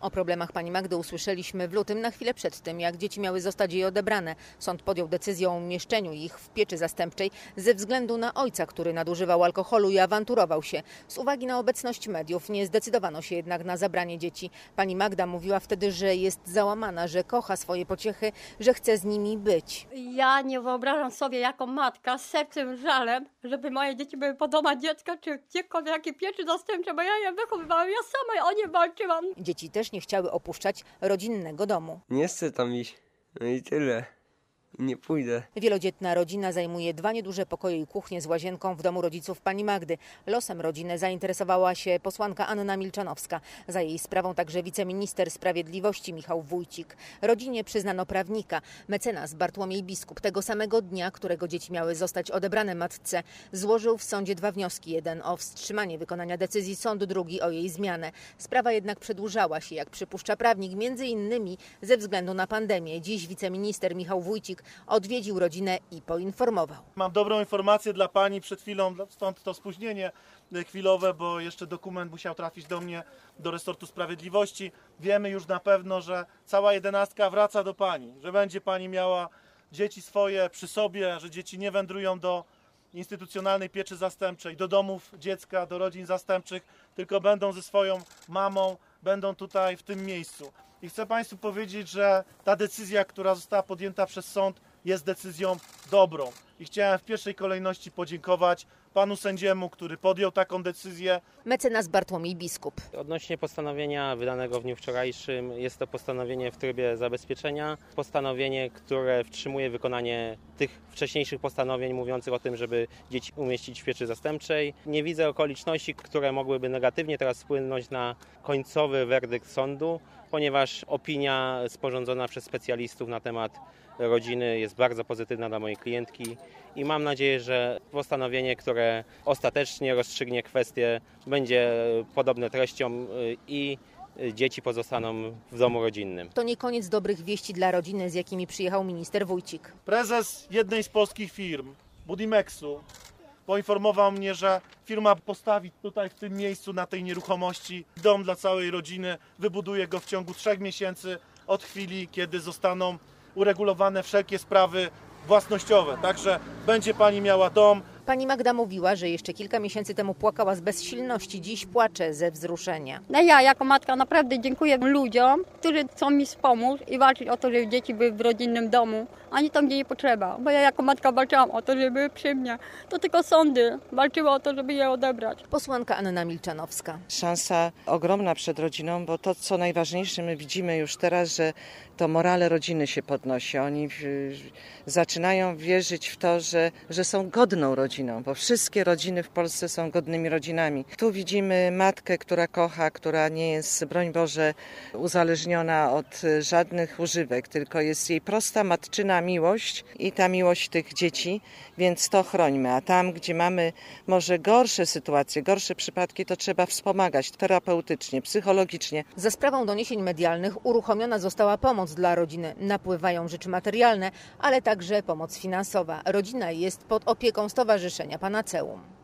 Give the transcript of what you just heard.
O problemach pani Magdy usłyszeliśmy w lutym, na chwilę przed tym, jak dzieci miały zostać jej odebrane. Sąd podjął decyzję o umieszczeniu ich w pieczy zastępczej ze względu na ojca, który nadużywał alkoholu i awanturował się. Z uwagi na obecność mediów nie zdecydowano się jednak na zabranie dzieci. Pani Magda mówiła wtedy, że jest załamana, że kocha swoje pociechy, że chce z nimi być. Ja nie wyobrażam sobie jako matka z sercem, żalem, żeby moje dzieci były po domach dziecka czy gdziekolwiek, jakie pieczy zastępcze, bo ja je wychowywałam, ja sama o nie walczyłam. Dzieci też nie chciały opuszczać rodzinnego domu. Nie chcę tam iść, no i tyle. Nie pójdę. Wielodzietna rodzina zajmuje 2 nieduże pokoje i kuchnię z łazienką w domu rodziców pani Magdy. Losem rodziny zainteresowała się posłanka Anna Milczanowska. Za jej sprawą także wiceminister sprawiedliwości Michał Wójcik. Rodzinie przyznano prawnika. Mecenas Bartłomiej Biskup tego samego dnia, którego dzieci miały zostać odebrane matce, złożył w sądzie 2 wnioski. Jeden o wstrzymanie wykonania decyzji sądu, drugi o jej zmianę. Sprawa jednak przedłużała się, jak przypuszcza prawnik, między innymi ze względu na pandemię. Dziś wiceminister Michał Wójcik odwiedził rodzinę i poinformował. Mam dobrą informację dla pani przed chwilą, stąd to spóźnienie chwilowe, bo jeszcze dokument musiał trafić do mnie, do resortu sprawiedliwości. Wiemy już na pewno, że cała 11 wraca do pani, że będzie pani miała dzieci swoje przy sobie, że dzieci nie wędrują do instytucjonalnej pieczy zastępczej, do domów dziecka, do rodzin zastępczych, tylko będą ze swoją mamą, będą tutaj w tym miejscu. I chcę państwu powiedzieć, że ta decyzja, która została podjęta przez sąd, jest decyzją dobrą. I chciałem w pierwszej kolejności podziękować panu sędziemu, który podjął taką decyzję. Mecenas Bartłomiej Biskup. Odnośnie postanowienia wydanego w dniu wczorajszym, jest to postanowienie w trybie zabezpieczenia. Postanowienie, które wstrzymuje wykonanie tych wcześniejszych postanowień mówiących o tym, żeby dzieci umieścić w pieczy zastępczej. Nie widzę okoliczności, które mogłyby negatywnie teraz wpłynąć na końcowy werdykt sądu, ponieważ opinia sporządzona przez specjalistów na temat rodziny jest bardzo pozytywna dla mojej klientki i mam nadzieję, że postanowienie, które ostatecznie rozstrzygnie kwestię, będzie podobne treścią i dzieci pozostaną w domu rodzinnym. To nie koniec dobrych wieści dla rodziny, z jakimi przyjechał minister Wójcik. Prezes jednej z polskich firm, Budimexu, poinformował mnie, że firma postawi tutaj w tym miejscu, na tej nieruchomości, dom dla całej rodziny, wybuduje go w ciągu 3 miesięcy od chwili, kiedy zostaną uregulowane wszelkie sprawy własnościowe. Także będzie pani miała dom. Pani Magda mówiła, że jeszcze kilka miesięcy temu płakała z bezsilności, dziś płacze ze wzruszenia. No ja jako matka naprawdę dziękuję ludziom, którzy chcą mi wspomóc i walczyć o to, żeby dzieci były w rodzinnym domu, a nie tam, gdzie nie potrzeba. Bo ja jako matka walczyłam o to, żeby były przy mnie. To tylko sądy walczyły o to, żeby je odebrać. Posłanka Anna Milczanowska. Szansa ogromna przed rodziną, bo to, co najważniejsze, my widzimy już teraz, że to morale rodziny się podnosi. Oni zaczynają wierzyć w to, że są godną rodziną, bo wszystkie rodziny w Polsce są godnymi rodzinami. Tu widzimy matkę, która kocha, która nie jest, broń Boże, uzależniona od żadnych używek, tylko jest jej prosta matczyna miłość i ta miłość tych dzieci, więc to chrońmy. A tam, gdzie mamy może gorsze sytuacje, gorsze przypadki, to trzeba wspomagać terapeutycznie, psychologicznie. Za sprawą doniesień medialnych uruchomiona została pomoc dla rodziny. Napływają rzeczy materialne, ale także pomoc finansowa. Rodzina jest pod opieką Stowarzyszenia Panaceum.